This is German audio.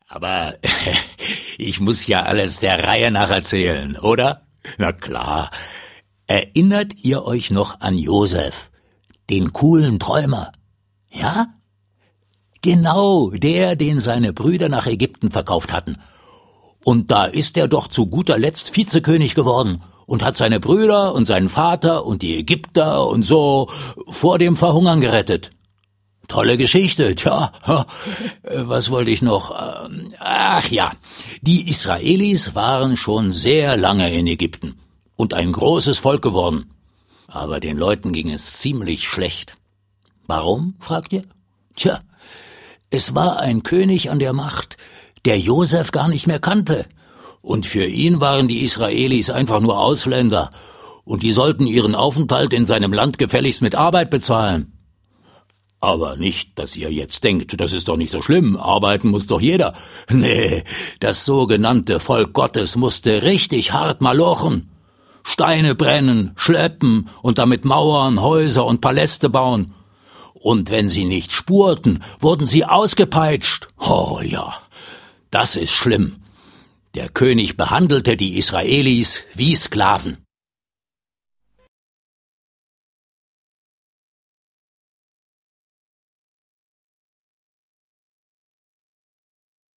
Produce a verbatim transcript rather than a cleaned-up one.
Aber ich muss ja alles der Reihe nach erzählen, oder? Na klar. Erinnert ihr euch noch an Josef, den coolen Träumer? Ja? Genau, der, den seine Brüder nach Ägypten verkauft hatten. Und da ist er doch zu guter Letzt Vizekönig geworden und hat seine Brüder und seinen Vater und die Ägypter und so vor dem Verhungern gerettet. Tolle Geschichte, tja, was wollte ich noch? Ach ja, die Israelis waren schon sehr lange in Ägypten und ein großes Volk geworden. Aber den Leuten ging es ziemlich schlecht. Warum, fragt ihr? Tja, es war ein König an der Macht, der Josef gar nicht mehr kannte. Und für ihn waren die Israelis einfach nur Ausländer. Und die sollten ihren Aufenthalt in seinem Land gefälligst mit Arbeit bezahlen. Aber nicht, dass ihr jetzt denkt, das ist doch nicht so schlimm, arbeiten muss doch jeder. Nee, das sogenannte Volk Gottes musste richtig hart malochen. Steine brennen, schleppen und damit Mauern, Häuser und Paläste bauen. Und wenn sie nicht spurten, wurden sie ausgepeitscht. Oh ja, das ist schlimm. Der König behandelte die Israelis wie Sklaven.